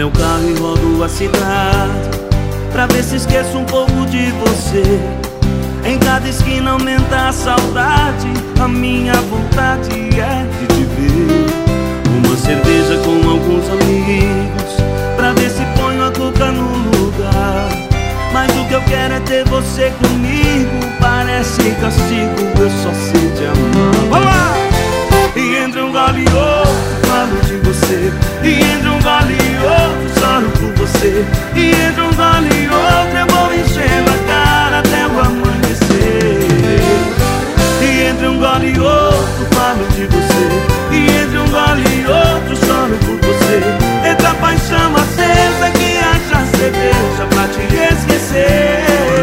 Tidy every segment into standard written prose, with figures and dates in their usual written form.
meu carro e rodo a cidade pra ver se esqueço um pouco de você. Em cada esquina aumenta a saudade, a minha vontade é de te ver. Uma cerveja com alguns amigos pra ver se ponho a cuca no lugar. Mas o que eu quero é ter você comigo. Parece castigo, eu só sei te amar. Vamos lá! E entre um gole e outro falo de você. E entre um gole e outro choro por você. E entre um gole e outro eu vou enchendo a cara até o amanhecer. E entre um gole e outro falo de você. E entre um gole e outro choro por você. Entre a paixão acesa que haja cerveja pra te esquecer.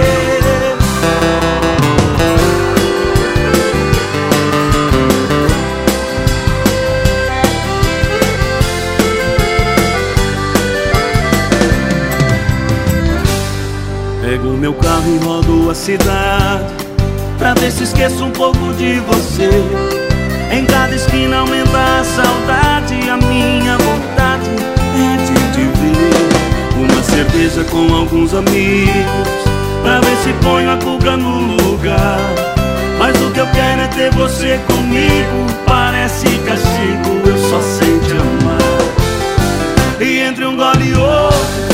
Pego meu carro e rodo a cidade pra ver se esqueço um pouco de você. Em cada esquina aumenta a saudade, a minha vontade é de te ver. Uma cerveja com alguns amigos pra ver se ponho a cuca no lugar. Mas o que eu quero é ter você comigo. Parece castigo, eu só sei te amar. E entre um gole e outro